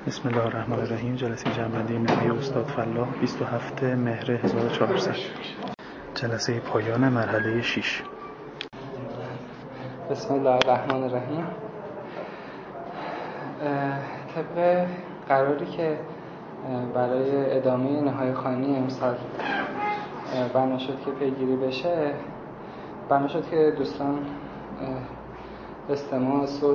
بسم الله الرحمن الرحیم. جلسه جمع‌بندی نهایی استاد فلاح 27 مهر 1400. جلسه پایان مرحله 6. بسم الله الرحمن الرحیم. طبق قراری که برای ادامه نهایی خوانی امسال بنا شد که پیگیری بشه، بنا شد که دوستان استماع صوت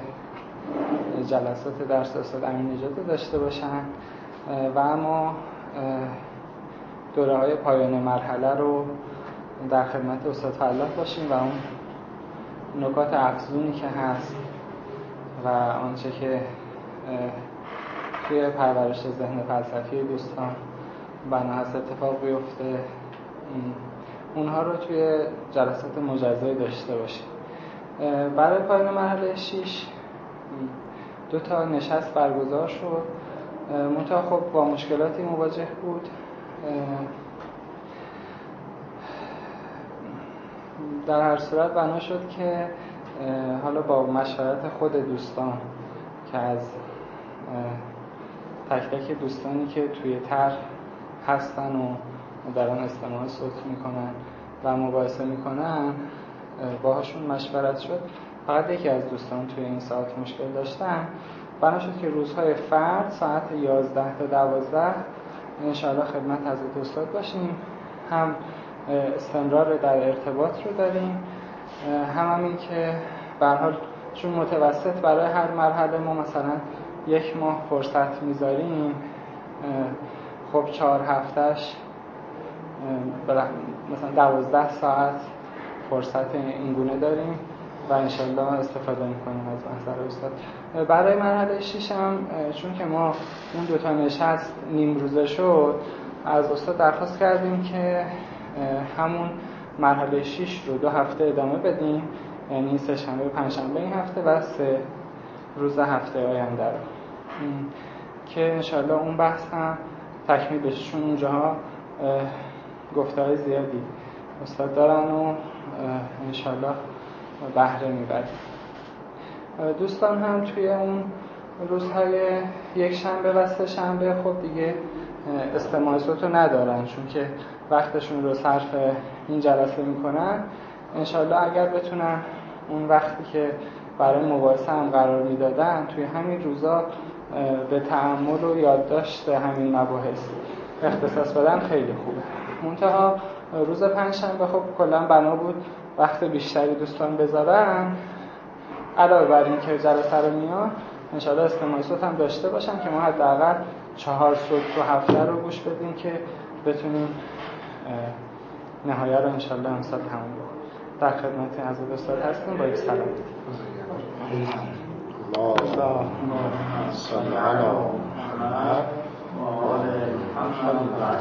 جلسات درس استاد امین‌نژاد رو داشته باشن و اما دوره‌های پایان مرحله رو در خدمت استاد فلاح باشیم و اون نکات افزونی که هست و آنچه که توی پرورش ذهن فلسفی دوستان بنا هست اتفاق بیفته، اونها رو توی جلسات مجزایی داشته باشیم. برای پایان مرحله 6 دو تا نشست برگزار شد، منتها خب با مشکلاتی مواجه بود. در هر صورت بنا شد که حالا با مشورت خود دوستان که از تک تک دوستانی که توی طرح هستن و در آن استماع صوت میکنن و مباحثه میکنن باهاشون مشورت شد. فقط یکی از دوستان توی این ساعت مشکل داشتن. بنا شد که روزهای فرد ساعت 11 تا 12 انشاءالله خدمت حضرت استاد باشیم. هم استمرار در ارتباط رو داریم، هم این که به هر حال چون متوسط برای هر مرحله ما مثلا 1 ماه فرصت میذاریم، خب 4 هفتهش مثلا 12 ساعت فرصت اینگونه داریم و انشالله استفاده میکنیم از محضر استاد. برای مرحله 6 هم چون که ما اون دوتا نشست نیم روزه شد، از استاد درخواست کردیم که همون مرحله 6 رو 2 هفته ادامه بدیم، یعنی 3 شنبه و 5 شنبه این هفته و 3 روز هفته آینده رو، که انشالله اون بحث هم تکمیل بشه، چون اونجاها گفته‌های زیادی استاد دارن و انشالله بهره میبریم. دوستان هم توی اون روزهای 1 شنبه و 3 شنبه خب دیگه استماع صوت رو ندارن، چون که وقتشون رو صرف این جلسه میکنن. انشالله اگر بتونن اون وقتی که برای مباحثه هم قرار میدادن توی همین روزا به تأمل و یادداشت همین مباحث اختصاص بدن خیلی خوبه. منتها روز 5 شنبه خب کلا بنا بود وقت بیشتری دوستان بذارن، علاوه بر این که جلسه رو میان انشالله استماع صوت هم داشته باشن که ما حداقل 4 صوت تو هفته رو گوش بدیم که بتونیم نهایه رو انشالله امسال تموم کنیم. در خدمت حضرت استاد هستیم. با یک سلام. اللهم صل علی محمد و آل محمد.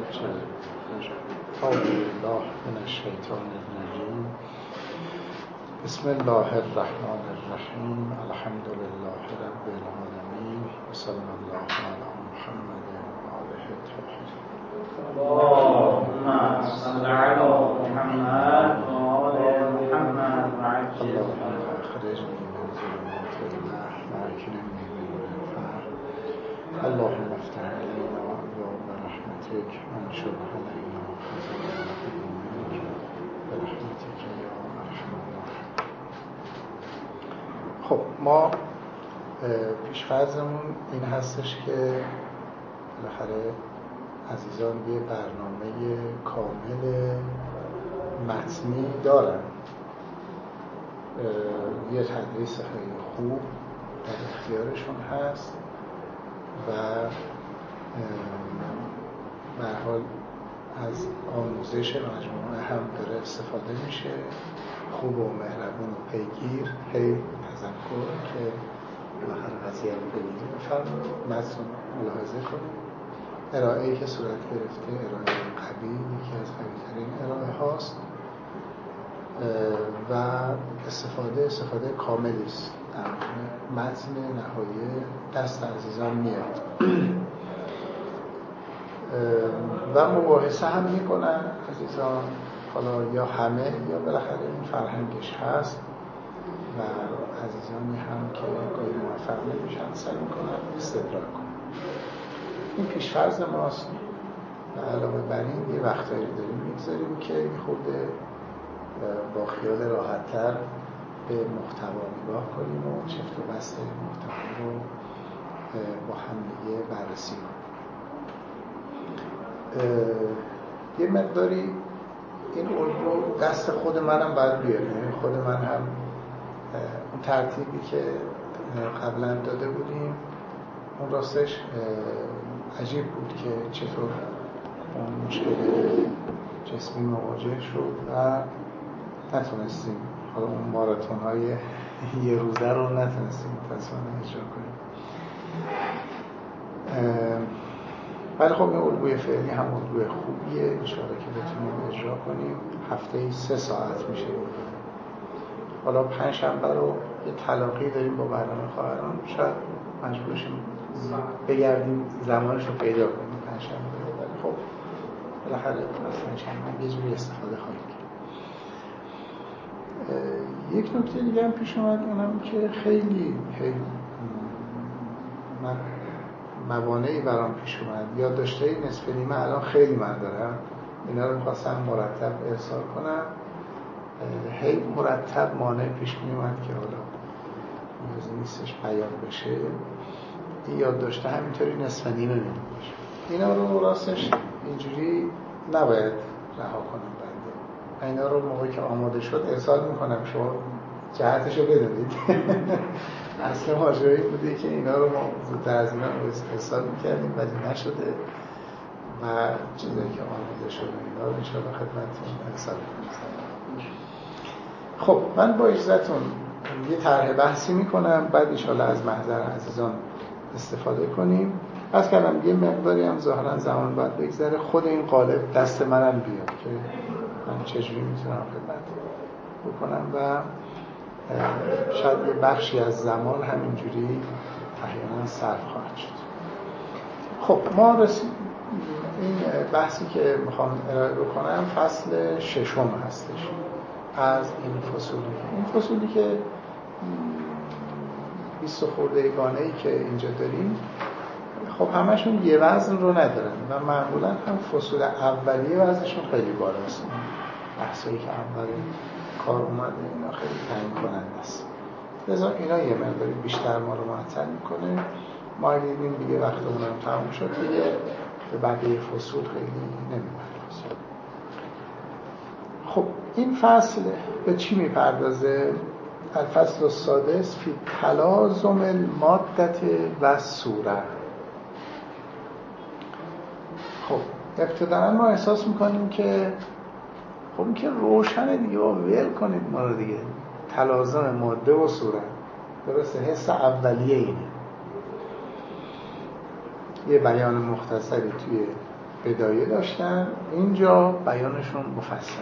اعوذ بالله من الشیطان الرجیم. بسم الله الرحمن الرحیم. الحمد لله رب العالمین و صلی الله علی محمد و آله الطاهرین. اللهم صل علی محمد و آل محمد و عجل. اللهم اخرجنی من ظلمات الوهم و اکرمنی بنور الفهم. اللهم افتح علینا ابواب رحمتک وانشر علینا خزائن رحمتک برحمتک یا ارحم الراحمین. خب ما پیش‌فرضمون این هستش که بالاخره عزیزان یه برنامه کامل متنی دارن، یه تدریس خیلی خوب در اختیارشون هست و به هر حال از آموزش مجموعه هم داره استفاده میشه، خوب و مهربون و پیگیر. هی تذکر که بالاخره قضیه رو پیگیری بفرمایید، متن ملاحظه کنید. ارائه‌ای که صورت گرفته ارائه قوی، یکی از قوی‌ترین ارائه هاست و استفاده کاملی است. متن نهایی دست عزیزان میاد و مباحثه هم میکنن عزیزان، حالا یا همه یا بالاخره این فرهنگش هست و عزیزانی هم که گاهی موفق نمیشن سعی میکنن استدراک کنیم. این پیش‌فرض ماست و علاوه بر این یه وقتایی داریم میگذاریم که خورده با خیال راحت‌تر به محتوا نگاه کنیم و چفت و بست محتوا رو با هم دیگه بررسی کنیم. یه مقداری این الگو دست خود منم باید بیاره، یعنی خود من هم اون ترتیبی که قبلا داده بودیم اون راستش عجیب بود که چطور اون مشکل جسمی مواجه شد و نتونستیم حالا اون ماراتون های یه روزه رو نتونستیم متاسفانه اجرا کنیم. ولی خب این الگوی فعلی هم الگوی خوبیه، انشاءالله که بتونیم اجرا کنیم. هفته‌ای 3 ساعت میشه. حالا پنجشنبه رو یه تلاقی داریم با برنامه خواهران، شاید مجبور شیم بگردیم زمانش رو پیدا کنیم پنجشنبه، ولی خب بالاخره از پنجشنبه یه جوری استفاده خواهیم کرد. یک نکته دیگه هم پیش اومد، اونم که خیلی من موانعی برام پیش اومد. یادداشت‌های نصف نیمه الان خیلی من دارم، اینا رو می‌خواستم مرتب ارسال کنم، هی مرتب مانع پیش میومد که حالا نیازی نیستش بیان بشه. این یادداشته همینطوری نصف نیمه میمونه. اینا رو راستش اینجوری نباید رها کنم بنده. اینا رو موقعی که آماده شد ارسال میکنم، شما جهتشو بدونید. اصل ماجرایی بوده که اینا رو ما زودتر از اینا ارسال میکردیم ولی نشده و چیزایی که آماده شده اینا رو انشاءالله خدمتتون ارسال میکنم. خب من با اجازهتون یه طرح بحثی میکنم، بعد انشاءالله از محضر عزیزان استفاده کنیم. از کردم یه مقداری هم ظاهرا زمان باید بگذره خود این قالب دست منم بیاد که من چجوری میتونم خدمت بکنم و شاید یه بخشی از زمان همینجوری احیانا صرف خواهد شد. خب ما این بحثی که میخوام ارائه بکنم فصل 6 هستش از این فصولی. این فصولی که 20 خورده گانه‌ای که اینجا داریم خب همشون یه وزن رو ندارن و معمولا هم فصول اولیه وزنشون خیلی بالاست. بحثایی که اول کار اومده اینا خیلی تعیین کننده است. لذا اینا یه مقداری بیشتر ما رو معطل میکنه. ما اگه دیدیم دیگه وقتمون هم تموم شد دیگه به بقیه فصول خیلی نمیپردازیم. خب این فصل به چی میپردازه؟ الفصل السادس فی تلازم المادة و صورت. خب ابتداً ما احساس میکنیم که خب این که روشنه دیگه، با ول کنید ما رو دیگه، تلازم ماده و صورت. درسته، حس اولیه اینه. یه بیان مختصری توی بدایه داشتن، اینجا بیانشون مفصل.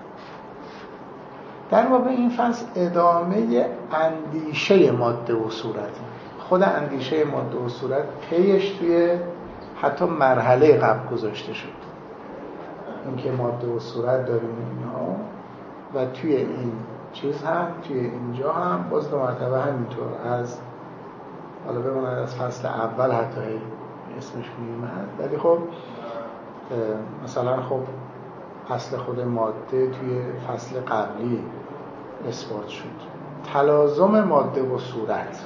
در واقع این فصل ادامه اندیشه ماده و صورت. خود اندیشه ماده و صورت پیش توی حتی مرحله قبل گذاشته شد. اینکه ماده و صورت داریم اینها و توی این چیز هم توی اینجا هم باز 2 مرتبه همینطور از حالا بماند از فصل اول حتی اسمش میومد، ولی خب مثلا خب اصل خود ماده توی فصل قبلی اثبات شد. تلازم ماده و صورت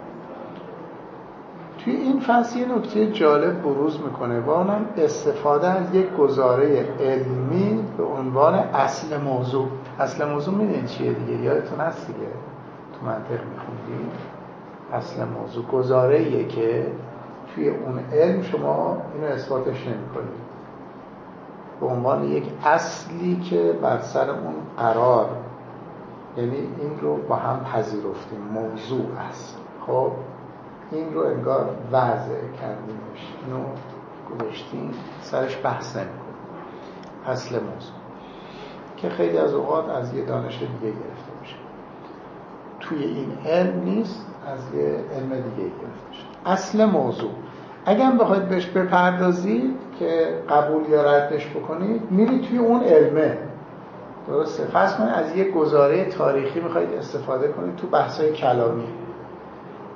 توی این فصل یه نکته جالب بروز میکنه و اونم استفاده از یک گزاره علمی به عنوان اصل موضوع. اصل موضوع میدونید چیه دیگه؟ یادتون هست دیگه تو منطق میخوندید. اصل موضوع گزاره‌ایه که توی اون علم شما اینو اثباتش نمی‌کنید، به عنوان یک اصلی که بر سر اون قرار، یعنی این رو با هم پذیرفتیم، موضوع است. خب این رو انگار وضع کردیمش، اینو گذاشتیم سرش بحث نمی‌کنیم. اصل موضوع که خیلی از اوقات از یه دانش دیگه گرفته میشه، توی این علم نیست، از یه علم دیگه گرفته میشه. اصل موضوع اگه هم بخواید بهش بپردازید که قبول یا ردش بکنید، میرید توی اون علمه. درسته؟ فرض کنید از یه گزاره تاریخی میخواید استفاده کنید تو بحث‌های کلامی.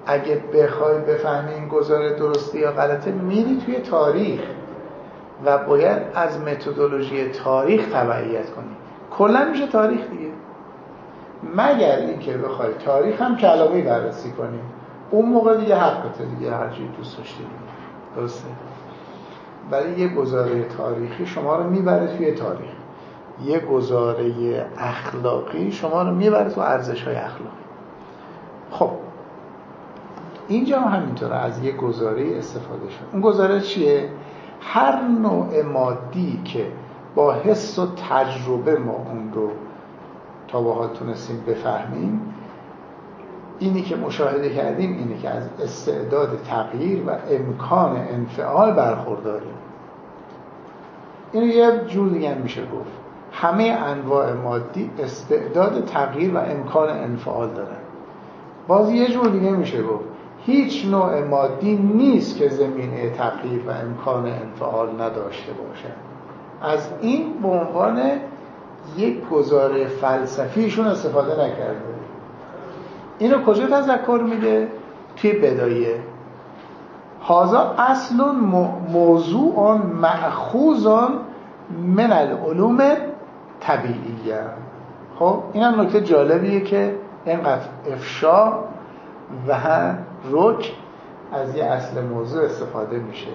اگه بخوای بفهمی این گزاره درسته یا غلطه میری توی تاریخ و باید از متدولوژی تاریخ تبعیت کنی. کلا میشه تاریخ دیگه، مگر اینکه بخوای تاریخ هم کلامی بررسی کنی، اون موقع دیگه حقته دیگه، هر چی دوست داشتی دیگه. درسته؟ ولی یه گزاره تاریخی شما رو میبره توی تاریخ، یه گزاره اخلاقی شما رو میبره تو ارزش‌های اخلاقی. خب اینجا هم همینطوره، از یه گزاره استفاده شد. اون گزاره چیه؟ هر نوع مادی که با حس و تجربه ما اون رو تا به حال تونستیم بفهمیم، اینی که مشاهده کردیم اینه که از استعداد تغییر و امکان انفعال برخورداریم. اینو یه جور دیگه میشه گفت همه انواع مادی استعداد تغییر و امکان انفعال دارن. باز یه جور دیگه میشه گفت هیچ نوع مادی نیست که زمینه تغییر و امکان انفعال نداشته باشه. از این به عنوان یک گزاره فلسفیشون استفاده نکرده. اینو کجا تذکر میده؟ توی بدایه. هذا اصل موضوع مأخوذ من العلوم طبیعیه. خب این هم نکته جالبیه که اینقدر افشا و رک از یه اصل موضوع استفاده میشه.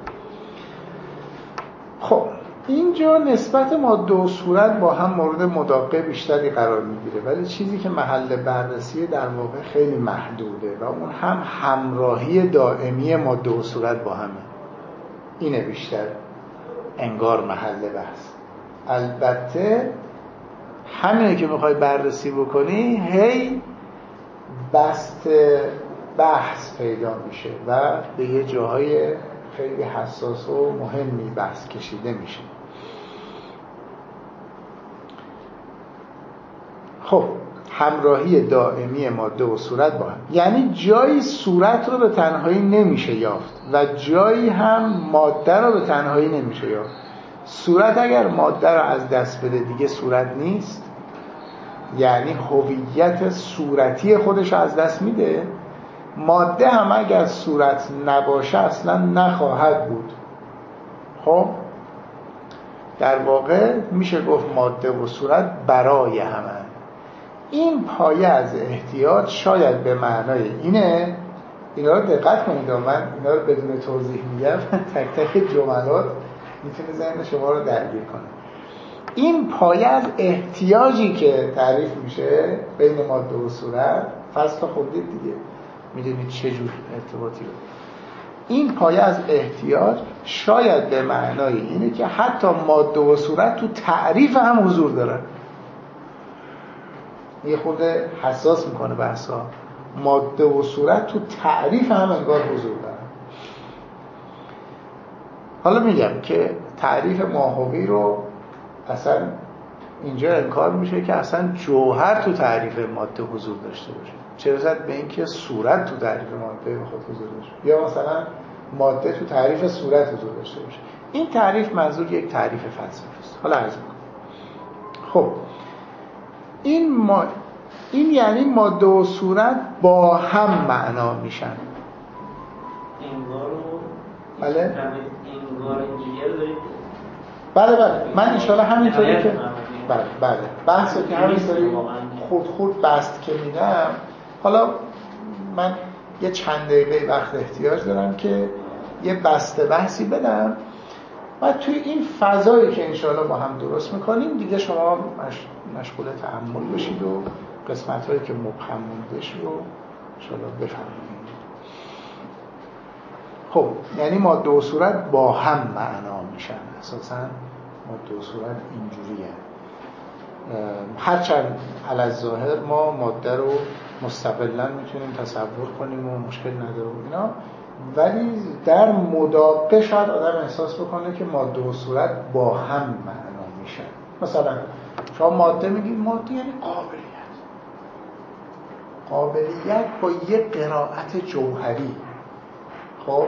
خب اینجا نسبت ماده و صورت با هم مورد مداقه بیشتری قرار میگیره، ولی چیزی که محل بررسی در واقع خیلی محدوده و اون هم همراهی دائمی ماده و صورت با همه. اینه بیشتر انگار محل بحث. البته همینه که میخوای بررسی بکنی هی بست بحث پیدا میشه و به یه جاهای خیلی حساس و مهمی بحث کشیده میشه. خب همراهی دائمی ماده و صورت با هم، یعنی جایی صورت رو به تنهایی نمیشه یافت و جایی هم ماده رو به تنهایی نمیشه یافت. صورت اگر ماده رو از دست بده دیگه صورت نیست، یعنی هویت صورتی خودش رو از دست میده. ماده هم اگر صورت نباشه اصلا نخواهد بود. خب در واقع میشه گفت ماده و صورت برای همه. این پایه از احتیاط شاید به معنای اینه، اینا رو دقت کنید، من اینا رو بدون توضیح میگم، تک تک جملات میتونه ذهن شما رو درگیر کنه. این پایه از احتیاجی که تعریف میشه بین ماده و صورت، فصل خوندید دیگه، میدونید چه جور ارتباطی رو. این پایه از احتیاج شاید به معنای اینه که حتی ماده و صورت تو تعریف هم حضور دارن. یه خورده حساس میکنه بحثا. ماده و صورت تو تعریف هم انگار حضور دارن. حالا میگم که تعریف ماهوی رو اصلا اینجا انکار میشه که اصلا جوهر تو تعریف ماده حضور داشته باشه، چه رسد به اینکه صورت تو تعریف ماده به خود حضور داشته یا مثلا ماده تو تعریف صورت حضور داشته باشه. این تعریف منظور یک تعریف فلسفی است. حالا عرض میکنم. خب این یعنی ماده و صورت با هم معنا میشن. انگارو بله انگار اینجوریه دارید. بله من انشاءالله همینطوری که بله بحثو که همینطوری خود بست که میدم. حالا من یه چند دقیقه وقت احتیاج دارم که یه بسته بحثی بدم و توی این فضایی که انشاءالله با هم درست میکنیم دیگه شما مشغول تأمل بشید و قسمت‌هایی که مبهم مونده رو انشاءالله بفهمید. خب یعنی ماده و صورت با هم معنا میشن. اساساً ماده و صورت اینجوریه. هرچند علی‌الظاهر ما ماده رو مستقلاً میتونیم تصور کنیم و مشکل نداره و اینا، ولی در مداقه شاید آدم احساس بکنه که ماده و صورت با هم معنا میشن. مثلا شما ماده میگید، ماده یعنی قابلیت با یه قرائت جوهری. خب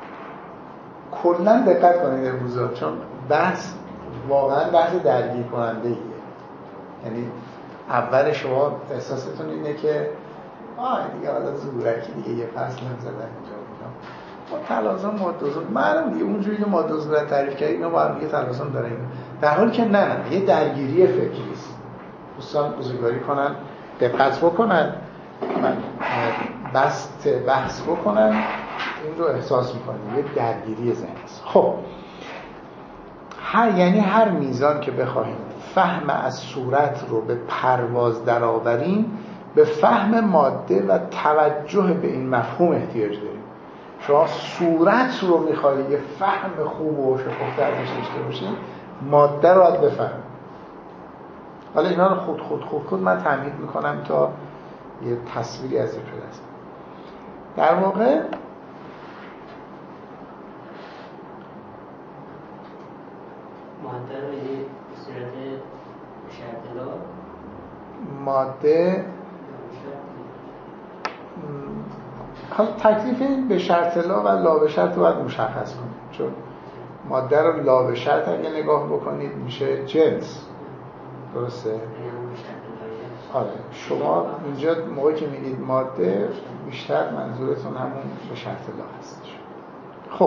کلاً دقت کنید امروزا، چون بحث واقعاً بحث درگیر کننده ایه. یعنی اول شما احساستون اینه که دیگه حالا زورکی دیگه یه فصل هم زدن اینجا با تلازم ماده و صورت معلوم دیگه اونجوری که ماده و صورت تعریف کرد اینا با هم دیگه تلازم داره اینا، در حالی که نه یه درگیری فکری است. دوستان بزرگواری کنن، دقت بکنن، بحث بکنن، این رو احساس میکنیم یه درگیری ذهنی است. خب یعنی هر میزان که بخواهیم فهم از صورت رو به پرواز درآوریم، به فهم ماده و توجه به این مفهوم احتیاج داریم. شما صورت رو میخواهید یه فهم خوب و شکفته ازش داشته باشید، ماده رو باید بفهمید. حالا اینا رو خود من تمهید میکنم تا یه تصویری از این بدست. در واقع ماده رو به صورت مشاهده ماده حالا تکلیف این به شرط لا و لا به شرط رو باید مشخص کنید، چون ماده رو لا به شرط اگه نگاه بکنید میشه جنس، درسته؟ آره شما اینجا موقعی که میگید ماده بیشتر منظورتون همون به شرط لا هستش. خب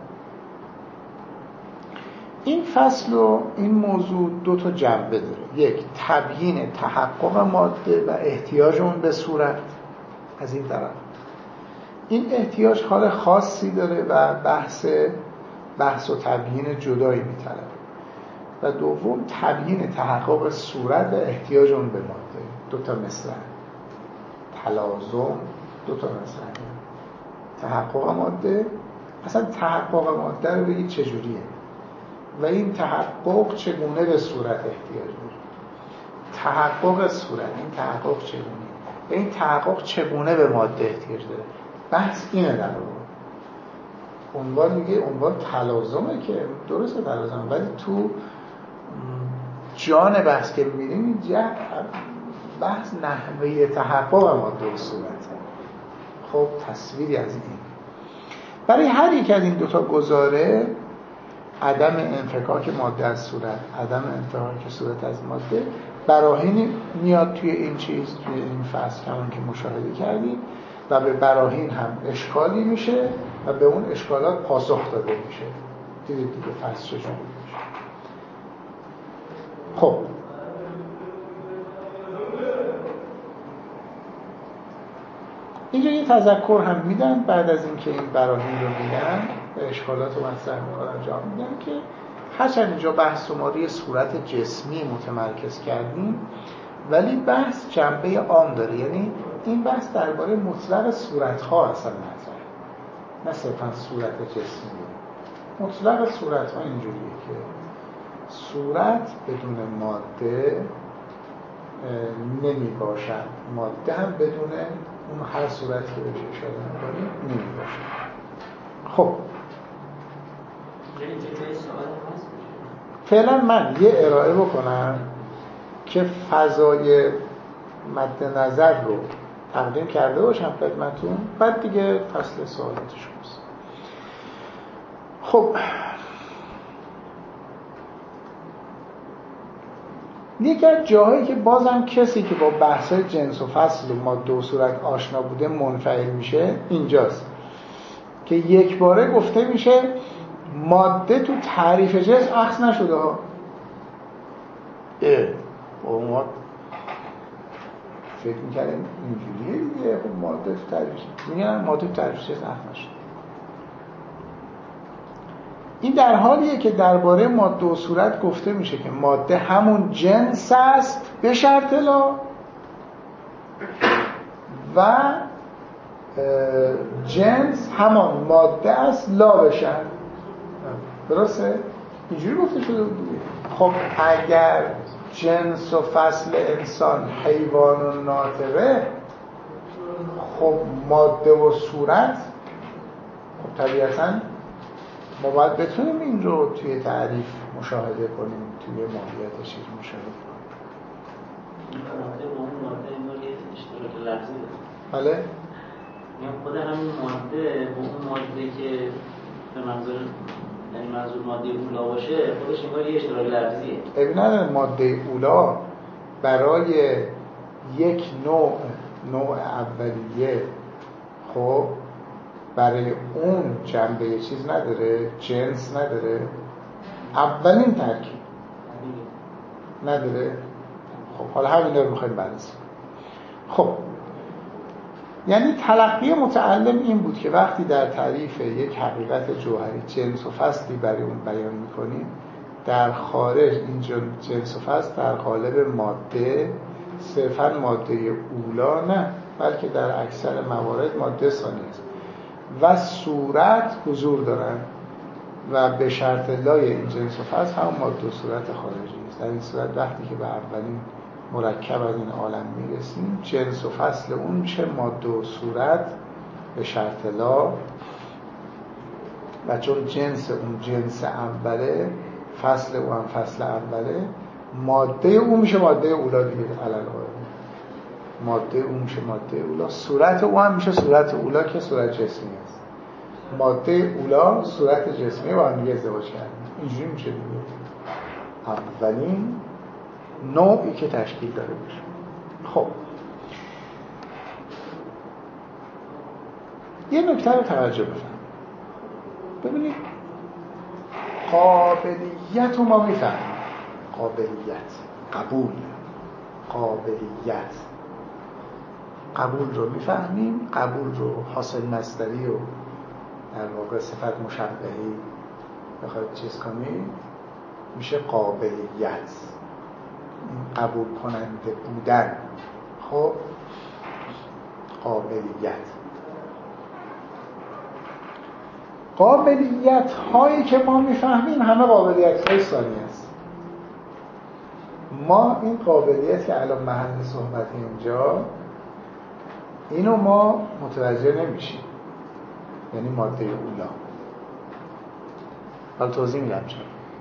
این فصل و این موضوع دو تا جنبه داره. یک، تبیین تحقق ماده و احتیاج اون به صورت از این طرف. این احتیاج حال خاصی داره و بحث و تبیین جدایی میطلبه. و دوم تبیین تحقق صورت و احتیاج اون به ماده. دو تا مثل تلازم، دو تا مثل تحقق ماده. اصلا تحقق ماده رو بگید چجوریه و این تحقق چگونه به صورت احتیاج داره. تحقق صورت، این تحقق چگونه و این تحقق چگونه به ماده احتیاج داره. بحث اینه در واقع. عنوان میگه عنوان تلازمه که درسته تلازم، ولی تو جان بحث که می‌بینیم بحث نحوه تحقق ماده و صورت. خب تصویری از این. برای هر یک از این دوتا گزاره، عدم انفکاک ماده از صورت، عدم انفکاک صورت از ماده، براهین میاد توی این چیز، توی این فصل همون که مشاهده کردیم و به براهین هم اشکالی میشه و به اون اشکالات پاسخ داده میشه. دیدید دیگه فصل چجوری میشه. خب اینجا یه تذکر هم میدن بعد از اینکه این براهین رو میدن و اشکالات رو مطرح میکنن، جا میدن که هرچند اینجا بحث ما روی صورت جسمی متمرکز کردیم ولی بحث جنبه عام داره. یعنی این بحث درباره مطلق صورت‌ها اصلا مطرحه، نه صرفا صورت جسمی. مطلق صورت‌ها اینجوریه که صورت بدون ماده نمی باشد، ماده هم بدون اون هر صورتی که بهش اشاره می‌کنیم نمی باشد. خب فعلا من یه ارائه بکنم که فضای مد نظر رو تقدیم کرده باشم خدمتتون، بعد دیگه فصل سوالاتش هست. خب یکی از جاهایی که بازم کسی که با بحث‌های جنس و فصل و ماده و صورت آشنا بوده منفعل میشه اینجاست که یک باره گفته میشه ماده تو تعریف جنس اخذ نشده ها. با ما فکر میکردیم اینجوریه دیگه. خب ماده تو تعریف جنس میگن ماده تو تعریف جنس اخذ نشده. این در حالیه که درباره ماده و صورت گفته میشه که ماده همون جنس است به شرط لا و جنس همان ماده است لا به شرط. درسته؟ اینجوری گفته شده بود دیگه. خب اگر جنس و فصل انسان حیوان و ناطقه، خب ماده و صورت خب طبیعتاً ما باید بتونیم این رو توی تعریف مشاهده کنیم، توی ماهیتش مشاهده کنیم. ماده با اون ماده انگار یه اشتراک لفظی داره. بله؟ میگم خود همین ماده با اون ماده که به منظور ماده اولا باشه خودش انگار یه اشتراک لفظیه. ببینن ماده اولا برای یک نوع نوع اولیه خب برای اون جنبه چیز نداره، جنس نداره، اولین ترکیب نداره. خب حالا همین رو میخوایم بررسی. خب یعنی تلقی متعلم این بود که وقتی در تعریف یک حقیقت جوهری جنس و فصلی برای اون بیان میکنیم، در خارج این جنس و فصل در قالب ماده، صرفاً ماده اولا نه، بلکه در اکثر موارد ماده ثانی است و صورت حضور دارند و به شرط لای این جنس و فصل هم ماده و صورت خارجی است. در این صورت وقتی که به اولین مرکب از این عالم میرسیم، جنس و فصل اون میشه ماده و صورت به شرط لا، و چون جنس اون جنس اوله، فصل اون هم فصل اوله، ماده اون میشه ماده اولا دیگه علالقاعده. ماده اون میشه ماده اولا، صورت اون هم میشه صورت اولا که صورت جسمی است. ماده اولا صورت جسمی با هم دیگه ازدواج کردن، اینجوری میشه دیگه اولین نوعی که تشکیل داره میشه. خب یه نکته رو توجه بفرمایید. ببینید قابلیت رو ما میفهمیم، قابلیت، قبول، قابلیت، قبول رو میفهمیم. قبول رو حاصل مصدری و در واقع صفت مشبهی بخواید چیز کنید میشه قابلیت، قبول کننده بودن. خب قابلیت هایی که ما میفهمیم همه قابلیت های ثانی است. ما این قابلیت که الان محل صحبت اینجا، اینو ما متوجه نمیشیم، یعنی ماده اولا. حالا توضیح میدم چرا.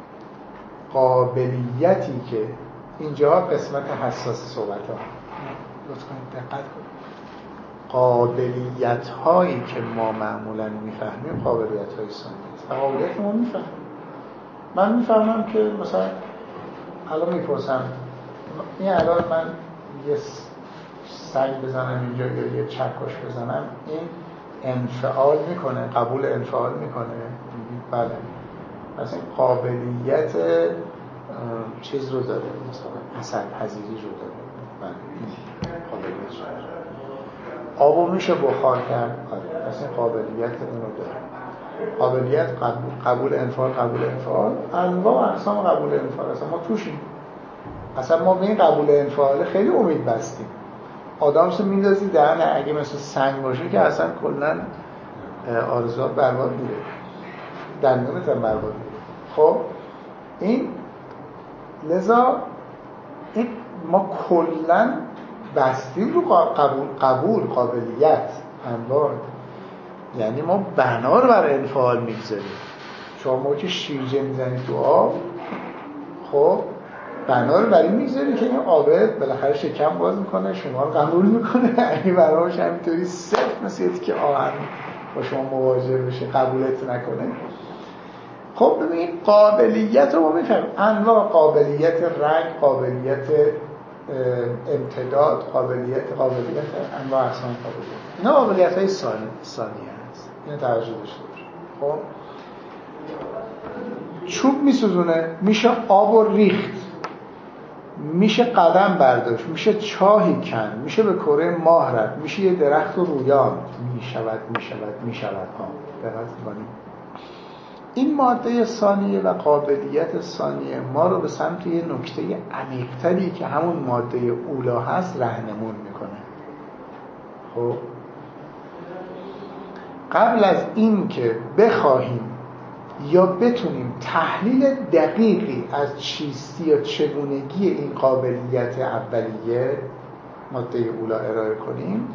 قابلیتی که اینجا قسمت حساس صحبت ها، لطفاً دقت کنید. قابلیت هایی که ما معمولاً میفهمیم قابلیت های ثانی است. قابلیت ما میفهمیم. من میفهمم که مثلا الان میپرسم این الان من یه سنگ بزنم اینجا یا یه چکش بزنم، این انفعال میکنه، قبول انفعال میکنه؟ بله. مثلا قابلیت چیز رو داره، مثلا اثر پذیری رو داره. بله قابلیت داره. آبو میشه بخار کرد، مثلا قابلیت اونو داره. قابلیت قبول انفعال، قبول انفعال، انواع اقسام قبول انفعال اصلا ما توشیم. اصلا ما به این قبول انفعال خیلی امید بستیم. آدمسو میندازی دهن، اگه مثل سنگ باشه که اصلا کلا آرزوها برباد میره، دندونت هم برباد میره. خب این لذا این ما کلا بستیم رو قبول قابلیت انواع، یعنی ما بنا رو بر انفعال میگذاریم. شما که شیرجه میزنید تو آب، خب بنا رو بر این میگذارید که این آبه بالاخره شکم باز میکنه، شما رو قبول میکنه. اگه براش همینطوری صرف مثل که آهن با شما مواجه بشه قبولت نکنه. خب ببینید قابلیت رو ما میفهمیم، انواع قابلیت رنگ، قابلیت امتداد، قابلیت انواع اقسام قابلیت، اینا قابلیت های ثانیه هست. اینو توجه داشته باشید. خب چوب میسوزونه، میشه آب ریخت، میشه قدم برداشت، میشه چاهی کن، میشه به کره ماه رفت، میشه یه درخت رو رویاند. میشود ها. دقت کنید. این ماده ثانیه و قابلیت ثانیه ما رو به سمت یه نکته عمیق‌تری که همون ماده اولا هست راهنمون میکنه. خب قبل از این که بخواهیم یا بتونیم تحلیل دقیقی از چیستی یا چگونگی این قابلیت اولیه ماده اولا ارائه کنیم،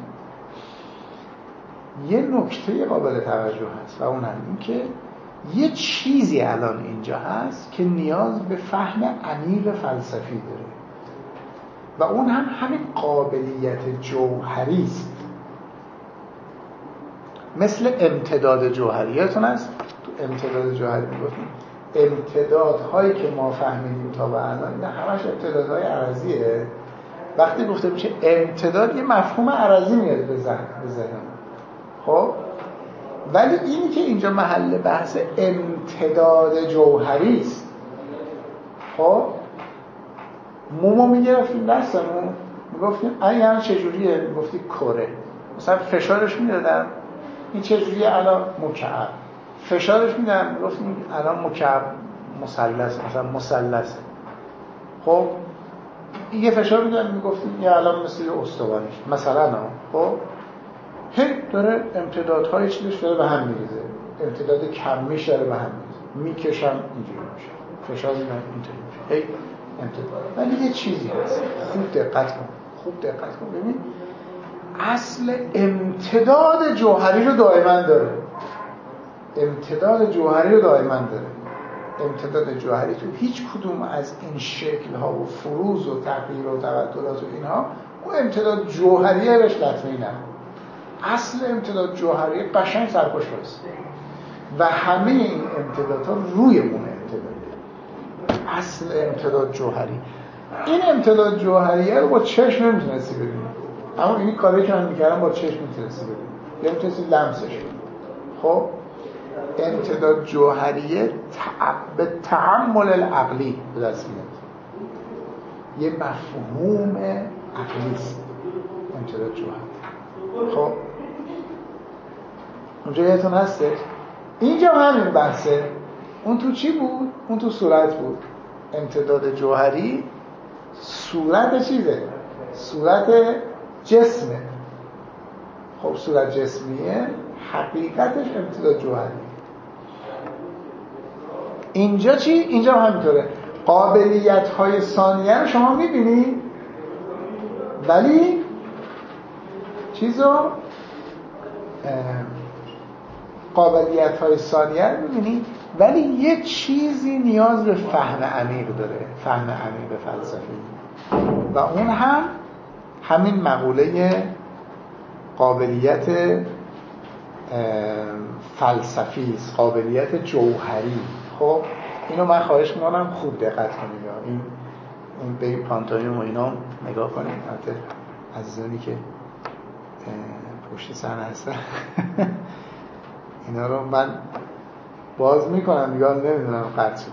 یه نکته قابل توجه هست و اون هم این که یه چیزی الان اینجا هست که نیاز به فهم عمیق فلسفی داره و اون هم همین قابلیت جوهری است. مثل امتداد جوهری، یادتون هست تو امتداد جوهری میگفتیم امتدادهایی که ما فهمیدیم تا به الان همش امتدادهای عرضیه. وقتی گفته میشه امتداد یه مفهوم عرضی میاد به ذهن. خب ولی اینی که اینجا محل بحث امتداد جوهری است. خب مومو میگرفتیم دستمون میگفتیم این چجوریه؟ میگفتی کره، مثلا فشارش میدادم این چجوریه؟ الان مکعب. فشارش میدم میگفتیم الان مکعب مثلث، مثلا مثلثه. خب یه فشار میدم میگفتیم یه الان مثل یه استوانیش مثلا. خب هی داره امتدادهای چیزش داره به هم میریزه، امتداد کمیش داره به هم میریزه، میکشم اینجوری میشه، فشار میدم اینطوری میشه، هی امتداد. ولی یه چیزی هست، خوب دقت کن ببین اصل امتداد جوهری رو دائما داره. امتداد جوهری تو هیچ کدوم از این شکل‌ها و فروز و تغییر و تبدلات و اینها اون امتداد جوهریه بهش لطمه‌ای نکنه. اصل امتداد جوهری قشنگ سرپوش است و همه این امتدادها روی اون امتداده. اصل امتداد جوهری، این امتداد جوهریه رو با چشم نمیتونستی ببینی، اما این کاری که من میکردم با چشم میتونستی ببینی یا میتونستی لمسش کنی. خب امتداد جوهریه به تعامل العقلی به دست میاد، یه مفهوم عقلی است امتداد جوهری. خب اونجا یادتون هستش اینجا همین بحثه. اون تو چی بود؟ اون تو صورت بود. امتداد جوهری صورت چیزه؟ صورت جسمه. خب صورت جسمیه، حقیقتش امتداد جوهری. اینجا چی؟ اینجا همینطوره. قابلیت‌های ثانیه رو شما می‌بینید ولی چیزو قابلیت‌های ثانیه رو می‌بینید ولی یه چیزی نیاز به فهم عمیق داره، فهم عمیق فلسفی، و اون هم همین مقوله قابلیت فلسفی است، قابلیت جوهری. خب اینو من خواهش می‌کنم خوب دقت کنید. این به پانتومیم و اینا نگاه کنید، البته عزیزانی که پشت صحنه هستن اینا رو من باز میکنم نگاه نمیدونم قطع شد.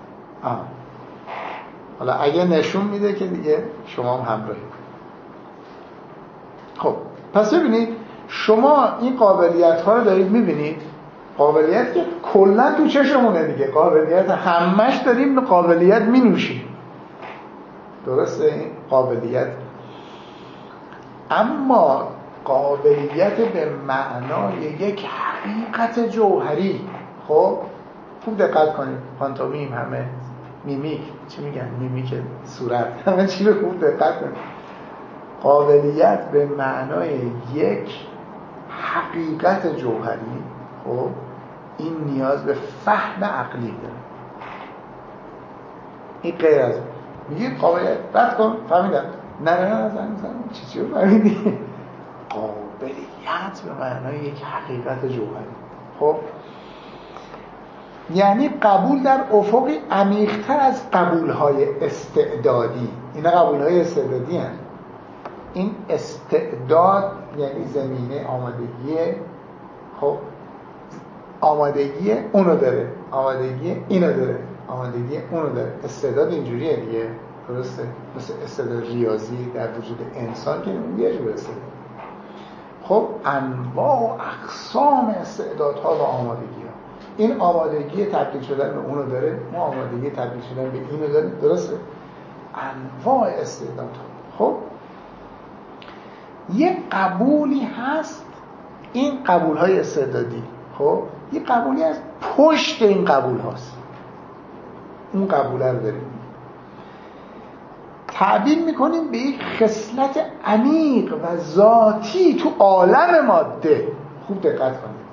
حالا اگه نشون میده که دیگه شما هم همراهی. خب پس ببینید شما این قابلیت ها رو دارید میبینید، قابلیت که کلا تو چشمونه دیگه، قابلیت همش داریم قابلیت مینوشیم، درسته؟ این قابلیت، اما قابلیت به معنای یک حقیقت جوهری. خب خوب دقت کنید، پانتومیم، همه میمیک، چی میگن؟ میمیک صورت، همه چی رو خوب دقت کنید. قابلیت به معنای یک حقیقت جوهری. خب این نیاز به فهم عقلی داره. این غیر از میگه قابلیت رد کن، فهمیدم؟ نه چی رو فهمیدی؟ قابلیت به معنای یک حقیقت جوهری. خب یعنی قبول در افقی عمیق‌تر از قبول‌های استعدادی. اینا قبول‌های استعدادی هستند. این استعداد یعنی زمینه آمادگی، خب آمادگی اونو داره، آمادگی اینو داره، آمادگی اونو داره. استعداد اینجوریه دیگه، درسته؟ مثل استعداد ریاضی در وجود انسان که یه جور استعداد. خب انواع و اقسام استعدادها و آمادگی ها. این آمادگی تبدیل شدن به اونو داره، اون آمادگی تبدیل شدن به اینو داره، درسته؟ انواع استعدادها. خب یه قبولی هست، این قبول های استعدادی. خب یه قبولی هست پشت این قبول هاست، اون قبوله رو داریم تعبیر میکنیم به یک خصلت عمیق و ذاتی تو عالم ماده. خوب دقت کنید،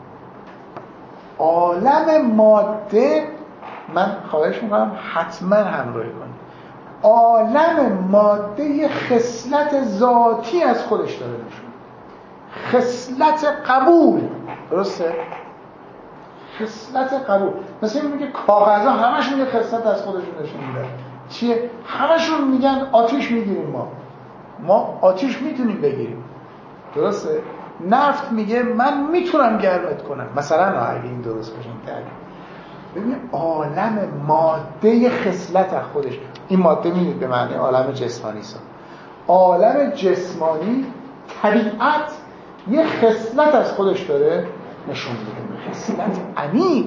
عالم ماده، من خواهش میکنم حتما همراهی کنید. عالم ماده یه خصلت ذاتی از خودش داره نشون، خصلت قبول، درسته؟ خصلت قبول. مثل این میگه کاغذها همشون یه خصلت از خودشون نشون میدن. چیه؟ همشون میگن آتیش میگیریم ما. ما آتیش میتونیم بگیریم، درسته؟ نفت میگه من میتونم گرمت کنم، مثلا اگه این درست باشه این تعریف. ببین عالم ماده خصلت از خودش، این ماده میدید به معنی عالم جسمانی است. عالم جسمانی طبیعت یه خصلت از خودش داره نشون میده، خصلت عمیق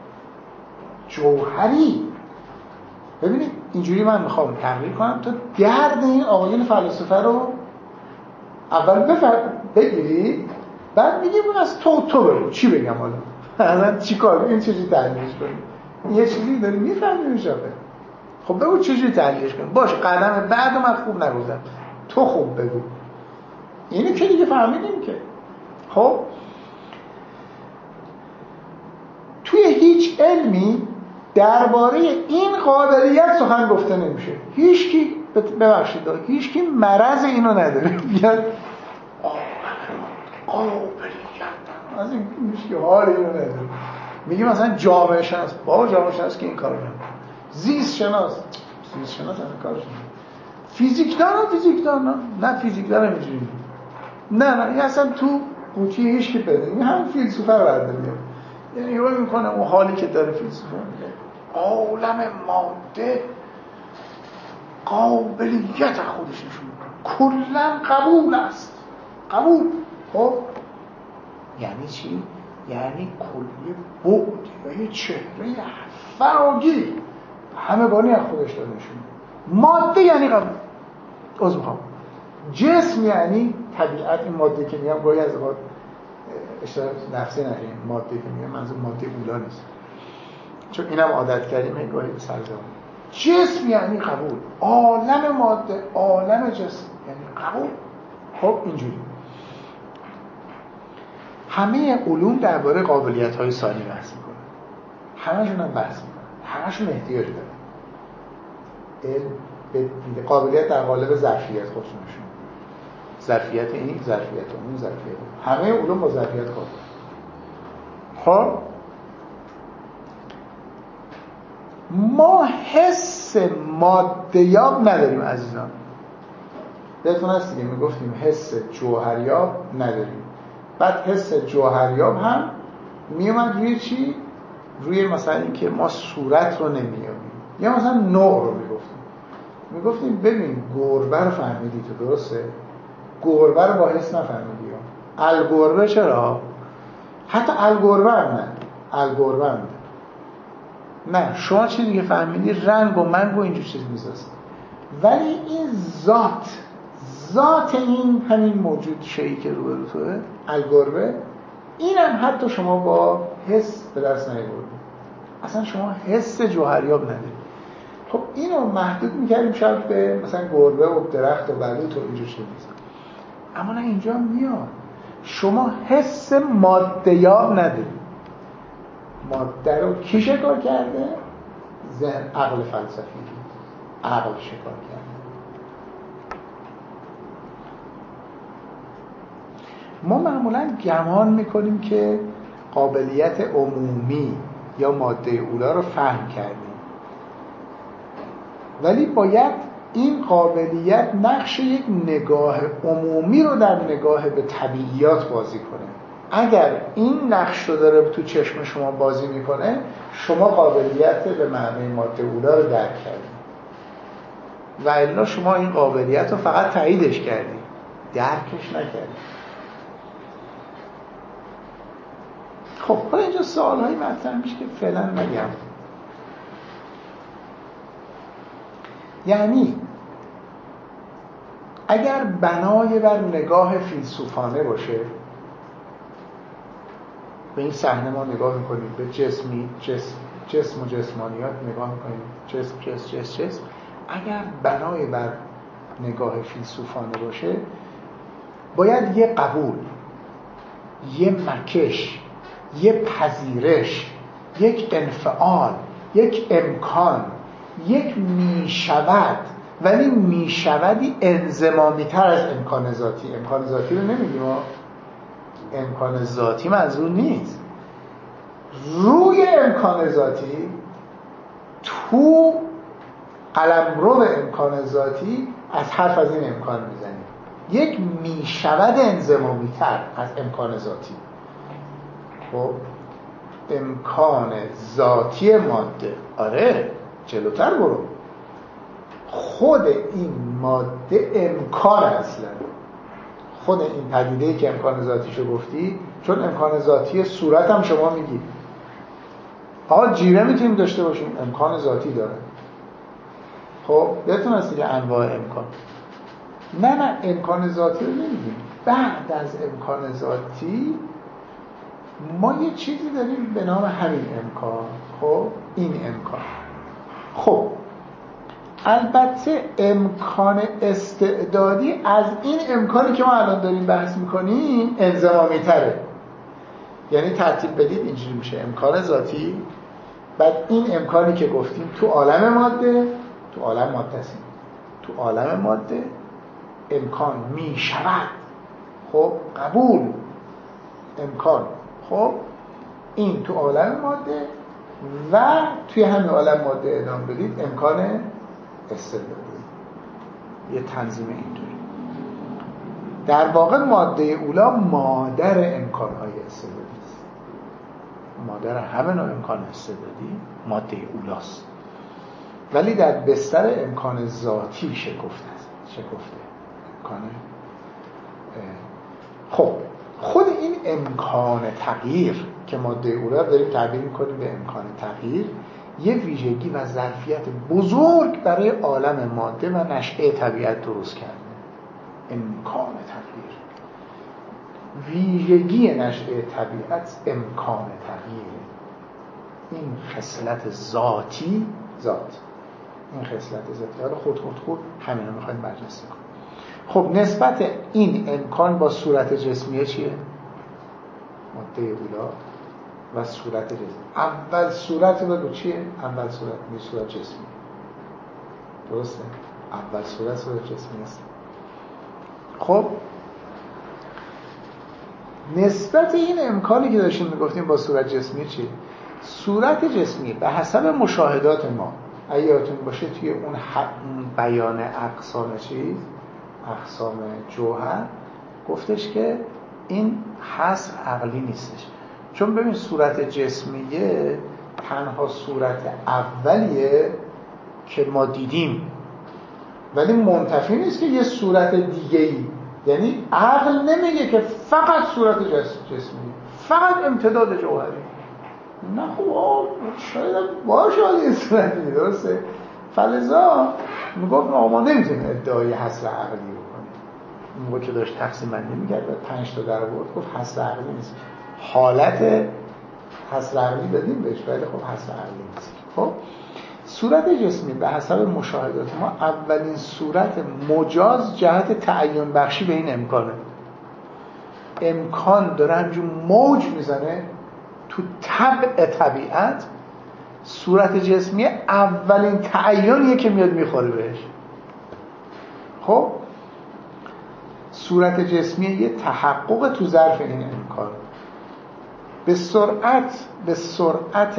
جوهری. ببینید اینجوری من میخوام تقریر کنم تا درد این آقایون فلسفه رو اول بگیری، بعد میگیم از تو بگو چی بگم، حالا اصلا چی کار این چجوری تحلیلش کنی، یه چیزی داری میفهمی میشه. خب بگو چجوری تحلیلش کنی، باشه قدم بعد من خوب نگفتم تو خوب بگو، اینو که دیگه فهمیدیم که. خب توی هیچ علمی درباره این قابلیت سخن گفته نمیشه. هیچکی ببخشید هیچکی مرض اینو نداره بیاد قابلیت از این هیچکی حال اینو نداره. میگه مثلا جامعه شناس، بابا جامعه شناس که این کارو نمیکنه. زیست شناس این کارش نمیکنه. فیزیکدان نه فیزیکدان اینجوری نه این اصلا تو قوطی هیچکی بده، این هم فیلسوفه رو برده میاد، یعنی رو میکنه اون حالی که داره فیلسوفه میگه عالم ماده قابلیت خودش نشون میده، کلا قبول است. قبول خب یعنی چی؟ یعنی کلیه بعد و یه چهره فراگیر همگانی از خودش داره نشون میده. ماده یعنی قبول. عذرخواهم. جسم یعنی طبیعت. این ماده که میگم گاهی از اوقات اشتباه نفسی نکنیم، ماده که میگم منظور ماده اولا نیست، چون اینم عادت کردیم این گاهی سرزمان. جسم یعنی قبول، عالم ماده عالم جسم یعنی قبول. خب اینجوری همه علوم درباره قابلیت‌های ثانی بحث می‌کنن، همه‌شون هم بحث می‌کنن، همه‌شون احتیاج دارن. علم قابلیت در قالب ظرفیت خودشونشون، ظرفیت این، ظرفیت اون، ظرفیت اون. همه علوم با ظرفیت کار کنن. خب ما حس ماده‌یاب نداریم عزیزان. یادتون هست دیگه میگفتیم حس جوهریاب نداریم. بعد حس جوهریاب هم میومد روی چی؟ روی مثلا اینکه ما صورت رو نمیابیم، یا مثلا نوع رو میگفتیم ببین گربه رو فهمیدی تو، درسته؟ گربه رو با حس نفهمیدی. الگربه چرا؟ حتی الگربه هم نه شما چی دیگه فهمیدی؟ رنگ و منگ و اینجور چیز میزاست. ولی این ذات این همین موجود شیئی که روبرو توه الگربه، اینم حتی شما با حس به دست نیاوردید. اصلا شما حس جوهریاب ندارید. خب اینو محدود میکردیم شاید به مثلا گربه و درخت و بلوط و اینجور چیز. اما نه اینجا میاد شما حس ماده‌یاب ندارید. ماده رو کی شکار کرده؟ ذهن، عقل فلسفی، عقل شکار کرده. ما معمولا گمان میکنیم که قابلیت عمومی یا ماده اولا رو فهم کردیم، ولی باید این قابلیت نقش یک نگاه عمومی رو در نگاه به طبیعیات بازی کنه. اگر این نقش رو داره تو چشم شما بازی میکنه، شما قابلیت به معنی ماده اولا رو درک کردید، و الا شما این قابلیت رو فقط تاییدش کردید، درکش نکردید. خب حالا اینجا سوال‌هایی مطرح میشه که فعلا نگم. یعنی اگر بنای بر نگاه فیلسوفانه باشه، به این صحنه ما نگاه میکنیم، به جسم و جسمانیات نگاه میکنیم، جسم. اگر بنای بر نگاه فیلسوفانه باشه، باید یه قبول، یه مکش، یه پذیرش، یک انفعال، یک امکان، یک میشود، ولی میشودی انضمامی تر از امکان ذاتی. امکان ذاتی رو نمیگیم، امکان ذاتی منظور نیست. روی امکان ذاتی، تو قلمرو امکان ذاتی از حرف از این امکان میزنیم. یک میشود انضمامی تر از امکان ذاتی. خب امکان ذاتی ماده، آره جلوتر برو، خود این ماده امکان اصلا، خود این پدیده‌ای که امکان ذاتیشو گفتی، چون امکان ذاتی صورت هم شما میگی آقا جیره میتونیم داشته باشیم، امکان ذاتی داره. خب یادتون هست که انواع امکان، نه امکان ذاتی رو نمیگیم، بعد از امکان ذاتی ما یه چیزی داریم به نام همین امکان. خب این امکان، خب البته امکان استعدادی از این امکانی که ما الان داریم بحث میکنیم انضمامی تره. یعنی ترتیب بدید اینجوری میشه امکان ذاتی، بعد این امکانی که گفتیم تو عالم ماده، تو عالم ماده هستیم، تو عالم ماده امکان میشود. خب قبول امکان، خب این تو عالم ماده و توی همین عالم ماده ادامه بدید امکان استعدادی. یه تنظیم اینطوری. در واقع ماده اولا مادر امکانهای استعدادی است، مادر همه نوع امکان استعدادی ماده اولاست، ولی در بستر امکان ذاتی شکفته امکان. خب خود این امکان تغییر که ماده اولا داریم تعبیر میکنیم به امکان تغییر، یه ویژگی و ظرفیت بزرگ برای عالم ماده و نشأه طبیعت درست کرده. امکان تغییر، ویژگی نشأه طبیعت امکان تغییر. این خصلت ذاتی، این خصلت ذاتی، حالا خود همین رو میخوایم بررسی کنیم. خب نسبت این امکان با صورت جسمیه چیه؟ ماده اولا و صورت جسمی. اول صورت بگو چیه؟ اول صورت جسمی، درسته؟ اول صورت جسمی است. خب نسبت این امکانی که داشتیم میگفتیم با صورت جسمی چیه؟ صورت جسمی به حسب مشاهدات ما، اگه یادتون باشه توی اون بیان اقسام جوهر گفتش که این حصر عقلی نیستش. چون ببین صورت جسمیه تنها صورت اولیه که ما دیدیم، ولی منتفی نیست که یه صورت دیگه‌ای، یعنی عقل نمیگه که فقط صورت جسمی، فقط امتداد جوهری. نه خب شاید باشه ولی این صورت دیگه، درسته؟ فلذا میگفت ما نمیتونیم ادعای حصر عقلی بکنیم. موقع که داشت تقسیم بندی می‌کرد و 5 تا در آورد گفت حصر عقلی نیست. حالت حصر عقلی بدیم بهش، ولی خب حصر عقلی نیست. خب صورت جسمی به حسب مشاهدات ما اولین صورت مجاز جهت تعین بخشی به این امکانه. امکان داره همجور موج میزنه تو طبع طبیعت. صورت جسمی اولین تعینیه که میاد میخوره بهش. خب صورت جسمی یه تحقق تو ظرف این امکان به سرعت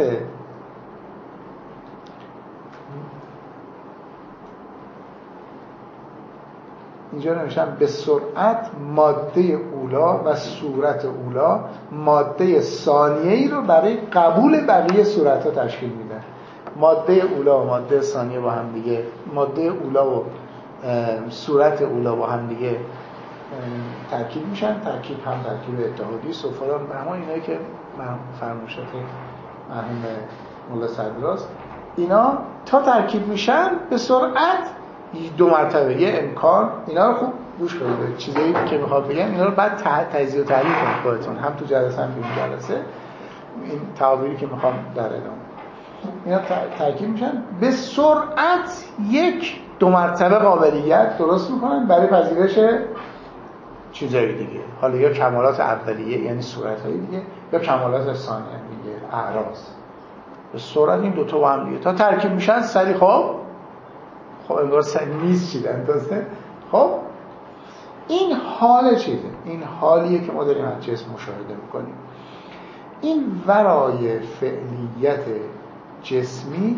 اینجا نمیشن به سرعت ماده اولا و صورت اولا ماده ثانیه‌ای رو برای قبول بقیه صورت‌ها تشکیل میدن. ماده اولا و ماده ثانیه با هم دیگه، ماده اولا و صورت اولا با هم دیگه ترکیب میشن. ترکیب هم ترکیب اتحادی سفران به همون اینایی که فرمایشات مرحوم مولا صدراست، اینا تا ترکیب میشن به سرعت 2 مرتبه یه امکان. اینا رو خوب گوش کنید، چیزایی که میخوام بگم اینا رو بعد تجزیه و تحلیل کنید خودتون، هم تو جلسه هم تو جلسه. این تعابیری که میخوام در ادامه، اینا ترکیب میشن به سرعت 1-2 مرتبه قابلیت درست میکنن برای پذیرش چیزایی دیگه، حالا یا کمالات اولیه یعنی صورت‌های دیگه، یا کمالات ثانیه دیگه، اعراض. به سرعت این 2 تا با هم دیگه تا ترکیب میشن سری. خب انگار نیست چیدن درسته. خب این حال چیزه، این حالیه که ما داریم از جسم مشاهده میکنیم. این ورای فعلیت جسمی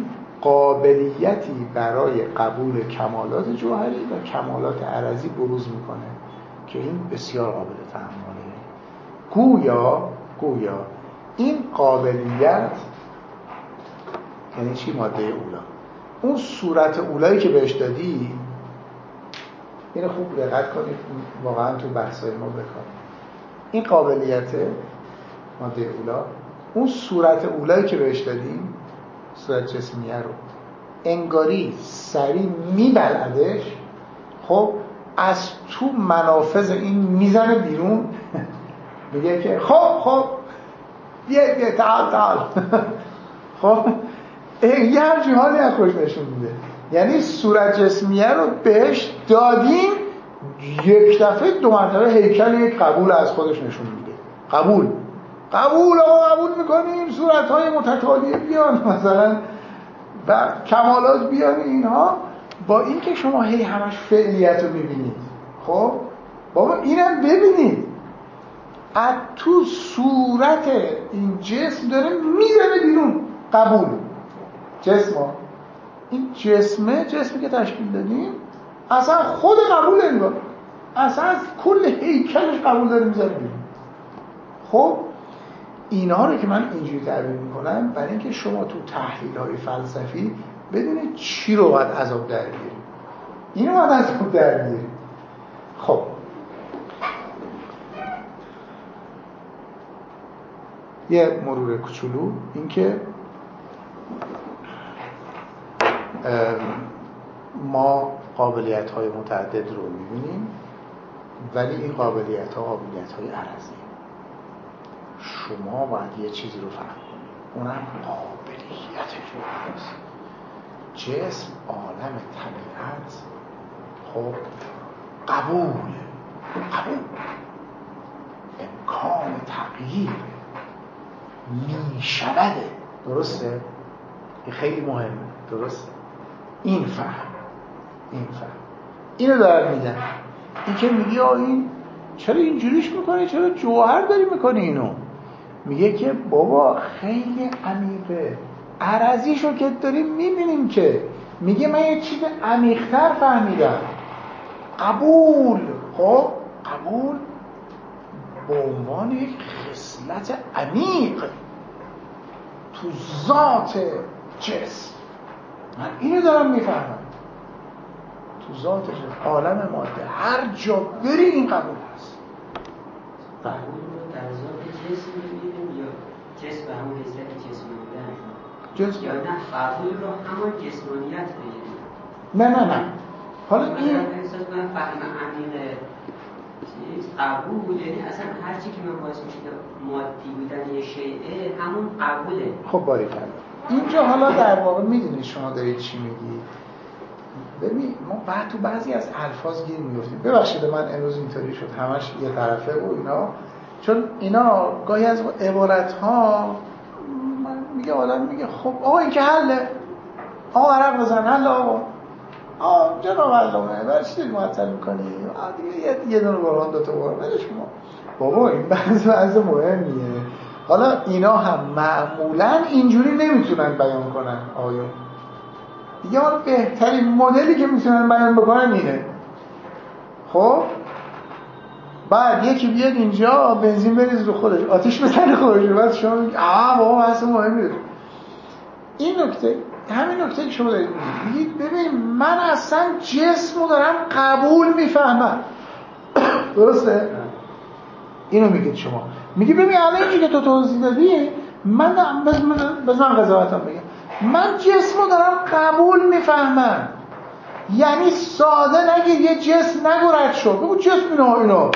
قابلیتی برای قبول کمالات جوهری و کمالات عرضی بروز میکنه. که این بسیار قابل تحمله. گویا این قابلیت یعنی چی؟ ماده اولا، اون صورت اولایی که بهش دادی، اینو خوب دقت کنید واقعا تو بحثای ما بکنید، این قابلیت ماده اولا، اون صورت اولایی که بهش دادیم، صورت جسمیه رو انگاری سریع میبلدش، خب از تو منافذ این میزنه بیرون، میگه که خب بیا تعال خب یه همچین حالی از خوش نشون میده. یعنی صورت جسمیه رو بهش دادیم، یک دفعه 2 مرتبه هیکل یک قبول از خودش نشون میده. قبول آقا قبول میکنیم صورتهای متتالیه بیان مثلا و کمالات بیان اینها، با اینکه شما هی همش فعلیت رو میبینید. خب بابا اینم ببینید، از تو صورت این جسم داره میزنه بیرون. قبول این جسمی که تشکیل دادیم اصلا خود قبول انگار، اصلا از کل هیکلش قبول داره میزنه بیرون. خب اینها رو که من اینجوری تعبیر میکنم برای اینکه شما تو تحلیل‌های فلسفی بدونید چی رو باید عذاب در بیارید، اینو باید عذاب در بیارید. خب یه مرور کوچولو، این که ما قابلیت‌های متعدد رو می‌بینیم، ولی این قابلیت‌ها قابلیت‌های عرضی. شما باید یه چیزی رو فهم کنید، اونم قابلیت جزئیاست. جسم، عالم طبیعت، خب قبول امکان تغییر میشوده. درسته؟ این خیلی مهمه. درسته؟ این فهم اینو دارد میگن. این که میگی این چرا اینجوریش میکنی، چرا جوهر داری میکنی اینو، میگه که بابا خیلی عمیقه، عرضیشو که داریم میبینیم که میگه من یه چیز عمیق‌تر فهمیدم. قبول به عنوان یک خصلت عمیق تو ذات جسم، من اینو دارم میفهمم. تو ذات جسم، عالم ماده، هر جا بری این قبول هست. قبول رو در ذات جسم میبینیم یا جسم به همون حیثیت جسم یا نه قبول رو همون جسمانیت بگیریم؟ نه حالا این احساس کنم فهم عمیق قبول یعنی اصلا هرچی که من باعث میشه مادی بودن یه شیء همون قبوله. خب باریکلا. اینجا حالا در واقع میدونید شما دارید چی میگید. ببین ما بعد تو بعضی از الفاظ گیر میافتیم. ببخشید من امروز اینطوری شد همش یه طرفه و اینا، چون اینا گاهی از عبارت ها میگه آدم میگه خب آقا این که حله، آقا عرق بزن حل، آقا جناب علامه برای چی معطل میکنی، دیگه یه دونه برهان دوتا برهان برش ما. بابا این بحث مهمیه. حالا اینا هم معمولا اینجوری نمیتونن بیان کنن آیون دیگه. حالا بهترین مدلی که میتونن بیان بکنن اینه. خب بعد یکی بیاد اینجا بنزین بریز رو خودش، آتیش بزنه خودش، بعد شما میگید بابا بحث مهمیه. این نکته، همین نکته که شما دارید میگید ببین من اصلا جسم رو دارم قبول میفهمم. درسته؟ اینو میگید شما. میگی ببین الان اینجوری که تو توضیح دادی من قضاوتم بگم، من جسم رو دارم قبول میفهمم. یعنی ساده نگید یه جسم نگو رد شد، بگو جسم اینا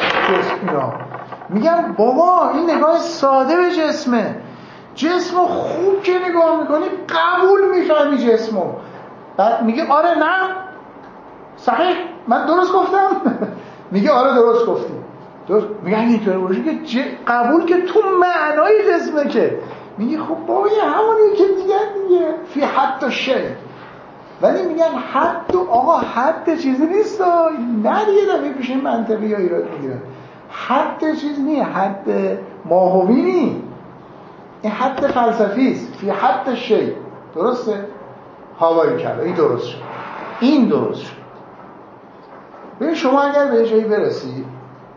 میگم بابا این نگاه ساده به جسمه. جسم رو خوب که نگاه میکنی قبول میفهمی جسم رو. بعد میگه آره نه صحیح من درست گفتم میگه آره درست گفتی. درست میگه اینطوری باشه که قبول که تو معنای جسمه، که میگه خب بابا یه همونی که میگن دیگه فی حد شی، ولی میگن حد آقا حد چیزی نیست. نه دیگه دفعه پیش منطقی ها ایراد میگیرن. حد چیز نیست، حد ماهوی نیست، این حد فلسفی است. فی حد شی. درسته؟ هوایی کرده این درست شد. ببین شما اگر به جایی برسید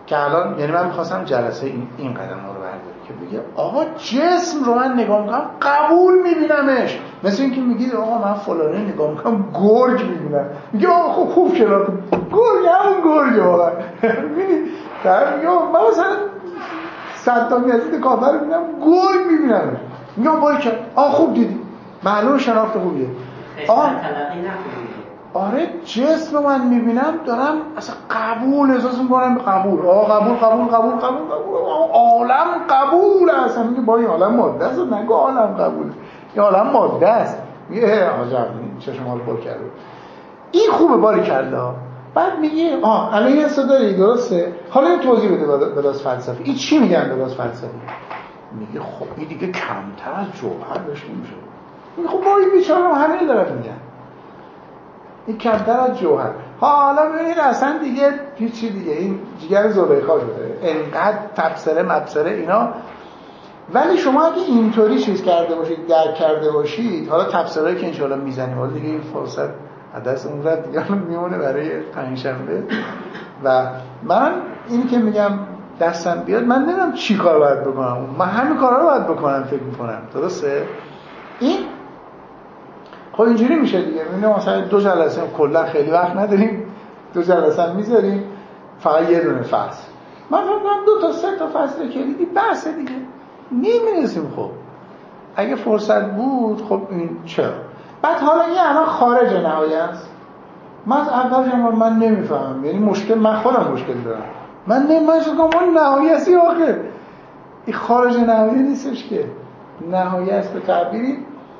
که الان یعنی من می‌خواستم جلسه این قدم رو بردارم که بگه آقا جسم رو من نگاه می‌کنم قبول می‌بینمش، مثل اینکه میگید آقا من فلانی نگاه می‌کنم گرگ می‌بینم، میگه آقا خوب کنار گرگ همون گرگه واقعا ببینید در میگه من مثلا صدام یزید کافر رو می‌بینم گرگ می‌بینمش، میگه وای که آقا خوب دیدی معلوم شناخت خوبیه آقا آره جسم من میبینم دارم اصلا قبول احساس میکنم قبول قبول عالم قبول اصلا میگه با این عالم ماده است نگه عالم قبول این عالم ماده است میگه عجب چشم رو پر کرده این خوبه باری کرده بعد میگه الان این حسا داری درسته حالا این توضیح بده بلاس فلسفی این چی میگن بلاس فلسفی میگه خب این دیگه کمتر از جوهر بهش نمیشه میگه خب با این بیچاره همین دارن میگن این کمتر از جوهر حالا ببینید اصلا دیگه هیچی دیگه این جگر زلیخا شده انقدر تبصره مبصره اینا ولی شما اگه اینطوری چیز کرده باشید درک کرده باشید حالا تبصرهایی که انشاءالله میزنیم حالا دیگه این فرصت حدث اون رد دیگه میمونه برای پنجشنبه و من اینی که میگم دستم بیاد من نمیدونم چی کار باید بکنم من همین کارا رو باید بکنم فکر میکنم درسته این خب اینجوری میشه دیگه میبینیم مثلا 2 جلسه کلا خیلی وقت نداریم 2 جلسه میذاریم فقط یه دونه فصل من فکر کنم 2 تا 3 تا فصل کلیدی بحث دیگه نمیرسیم خب اگه فرصت بود خب این چرا بعد حالا این الان خارج نهایت است من از اولش من نمیفهمم یعنی مشکل من خودم مشکل دارم من نمی‌فهمم اون نهایتی آخه این خارج نهایت نیستش که نهایت به تعبیری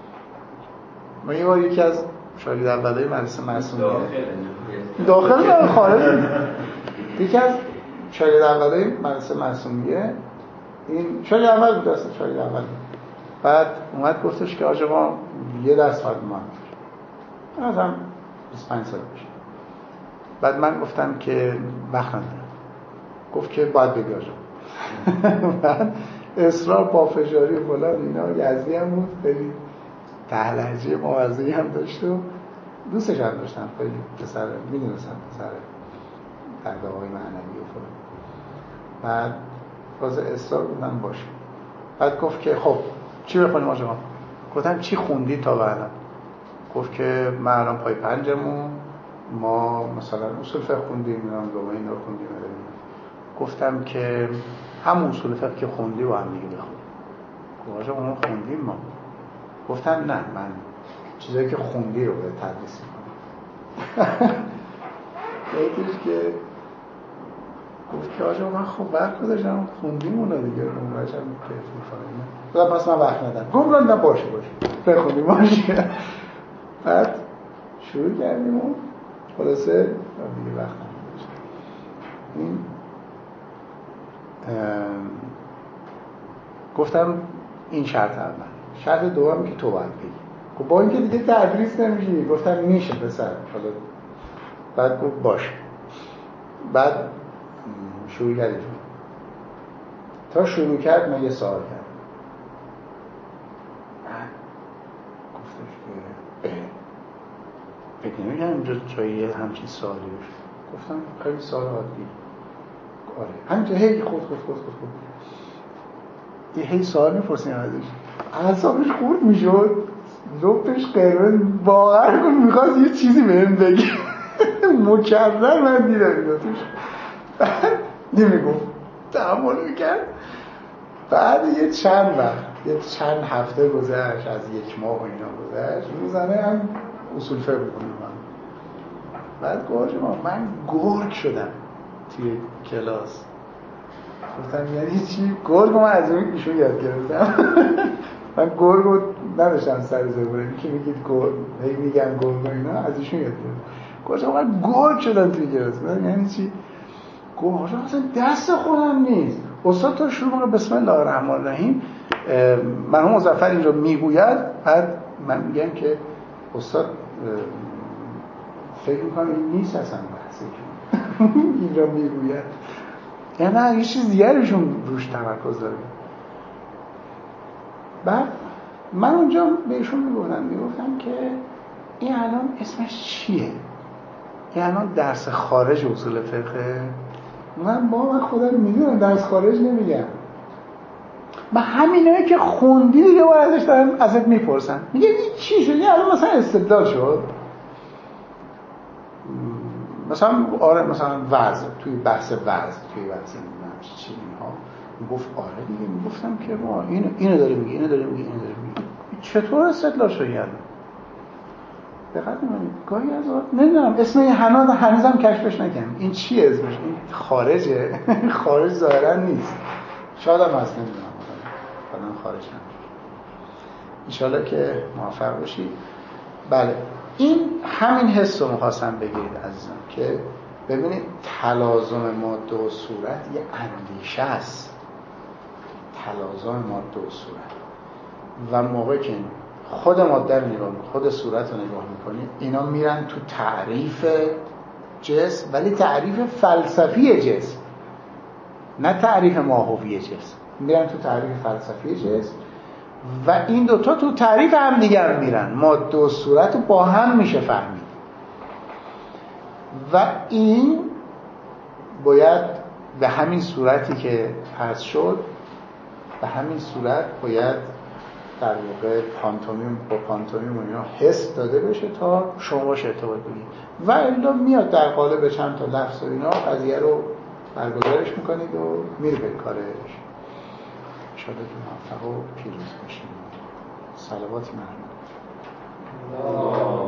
من یه بار یکی از شاگرد اولای مدرسه معصومیه داخل نه خارج یکی از شاگرد اولای مدرسه معصومیه این شاگرد اول بود اصلا شاگرد اول بعد اومد گفتش که آقا ما یه درس باید ما مثلا 25 سال پیش بعد من گفتم که وقت ندارم گفت که باید بگی آقا بعد اصرار پافشاری و فلان اینا یزدی هم بود خیلی تهلهجی موضوعی هم داشت و دوستش هم داشتم خیلی پسر میدونستم پسر درده‌های معنوی و فلان بعد باز اصرار بودم باشه بعد گفت که خب چی بخونیم آقا گفتم چی خوندی تا بعدا گفت که من الان پای پنجمون ما مثلا اصول فقه خوندیم لغه اینا خوندیم گفتم که هم اصول فقه که خوندی با هم دیگه بخونیم گفت اون خوندیم ما گفتم نه من چیزایی که خوندی رو به تدریس میکنم گفتش که گفت که آجا من خب وقت داشتم خوندیم اونا دیگه اون باشم که میفهمیم پس من وقت ندارم گفتم نه باشه بخونیم باشه بعد شروع کردیم و خلاصه دیگه وقت نداشتم این گفتم این شرط اول شرط دوم که تو باید بگی خب با اینکه دیگه تدریس نمیشه گفتم میشه پسر حالا بعد گفت باشه بعد شروع کردیم تا شروع کرد من یه سوال کردم بعد گفتش که فکر نمی‌کنم اینجا جایی همچین سوالی باشه گفتم خیلی سوال عادی آره همینجا هی خود یه هی سوال می‌پرسیم ازش اعصابش خورد میشد لپش قرمز واقعا میخواست یه چیزی بهم بگه مکرر من دیدم اینا توش نمیگفت تحمل میکرد بعد یه چند هفته گذشت از 1 ماه و اینا گذشت روزانه هم اصول فقه بکنم بعد گفت من گرگ شدم توی کلاس گفتم یعنی چی؟ گرگ من از اون ایشون یاد گرفتم من گرگ رو نداشتم سر زبونه که میگید گرگ هی میگن گرگ و اینا از ایشون یاد گرفتم گفتم من گرگ شدم توی کلاس یعنی چی؟ گفت اصلا دست خودم نیست استاد تا شروع کنه بسم الله الرحمن الرحیم مرحوم مظفر اینجا میگوید بعد من میگم که استاد فکر میکنم این نیست اصلا بحثی اینجا میگوید یعنی نه یه چیز دیگرشون روش تمرکز داره بعد من اونجا بهشون میگفتم که این الان اسمش چیه؟ این الان درس خارج اصول فقه من خودم میدونم، درس خارج نمیگم. من همینایی که خوندی دیگه باید ازش دارم ازت میپرسن، میگه این چی شد؟ الان مثلا استدلال شد، مثلا آره مثلا وضع توی بحث نمیدونم چی اینها میگفت آره دیگه، میگفتم که ما اینو داره میگه، اینو داره میگه. چطور استدلال شد یعنی؟ دقت کنید گاهی از نمیدونم اسم این هنوزم کشفش نکردم این چیه اسمش، این خارجه خارج ظاهرا نیست، شاید هم هست نمیدونم، حالا خارج نمیشه. ان شاءالله که موفق باشید. بله این همین حس رو می‌خواستم بگیرید عزیزان که ببینید تلازم ماده و صورت یه اندیشه است، تلازم ماده و صورت، و موقعی که خود ماده رو نگاه می‌کنید، خود صورت رو نگاه می‌کنید، اینا میرن تو تعریف جسم، ولی تعریف فلسفی جسم، نه تعریف ماهوی جسم، میرن تو تعریف فلسفی جسم و این دوتا تو تعریف هم دیگر میرن، ماده و صورت رو با هم میشه فهمید و این باید به همین صورتی که عرض شد، به همین صورت باید در واقع پانتومیم و اینا حس داده بشه تا شما باشه ارتباط بگید و الا میاد در قالب چند تا لفظ و اینا قضیه رو برگزارش میکنید و میره به کارش. انشاءالله که موفق و پیروز باشید. صلوات محمد.